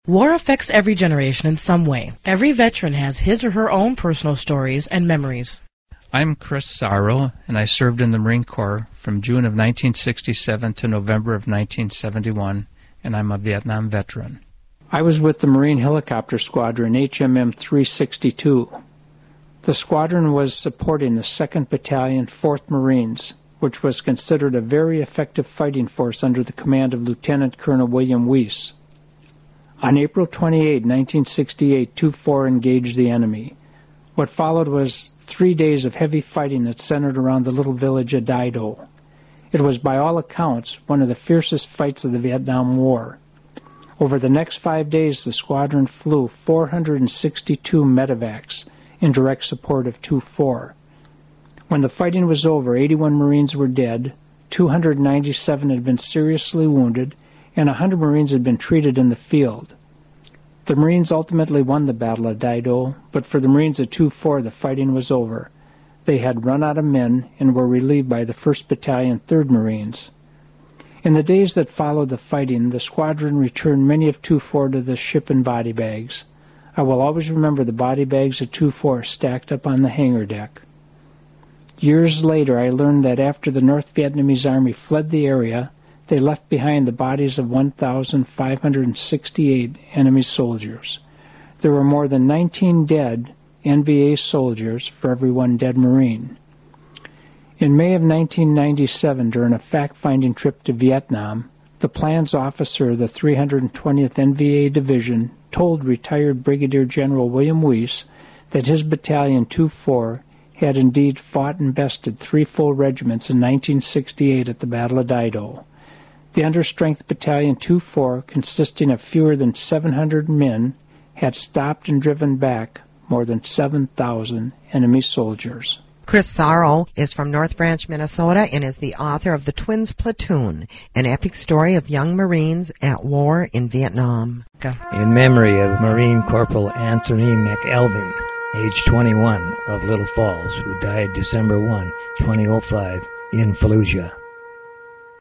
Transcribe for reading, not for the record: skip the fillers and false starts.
War affects every generation in some way. Every veteran has his or her own personal stories and memories. I'm Chris Sorrow, and I served in the Marine Corps from June of 1967 to November of 1971, and I'm a Vietnam veteran. I was with the Marine Helicopter Squadron, HMM 362. The squadron was supporting the 2nd Battalion, 4th Marines, which was considered a very effective fighting force under the command of Lieutenant Colonel William Weiss. On April 28, 1968, 2-4 engaged the enemy. What followed was 3 days of heavy fighting that centered around the little village of Dido. It was, by all accounts, one of the fiercest fights of the Vietnam War. Over the next 5 days, the squadron flew 462 medevacs in direct support of 2-4. When the fighting was over, 81 Marines were dead, 297 had been seriously wounded, and 100 Marines had been treated in the field. The Marines ultimately won the Battle of Dido, but for the Marines at 2-4, the fighting was over. They had run out of men and were relieved by the 1st Battalion, 3rd Marines. In the days that followed the fighting, the squadron returned many of 2-4 to the ship in body bags. I will always remember the body bags of 2-4 stacked up on the hangar deck. Years later, I learned that after the North Vietnamese Army fled the area, they left behind the bodies of 1,568 enemy soldiers. There were more than 19 dead NVA soldiers for every one dead Marine. In May of 1997, during a fact-finding trip to Vietnam, the plans officer of the 320th NVA Division told retired Brigadier General William Weiss that his battalion 2-4 had indeed fought and bested 3 full regiments in 1968 at the Battle of Dido. The understrength Battalion 2-4, consisting of fewer than 700 men, had stopped and driven back more than 7,000 enemy soldiers. Chris Sorrow is from North Branch, Minnesota, and is the author of The Twins Platoon, an epic story of young Marines at war in Vietnam. In memory of Marine Corporal Anthony McElvin, age 21, of Little Falls, who died December 1, 2005, in Fallujah.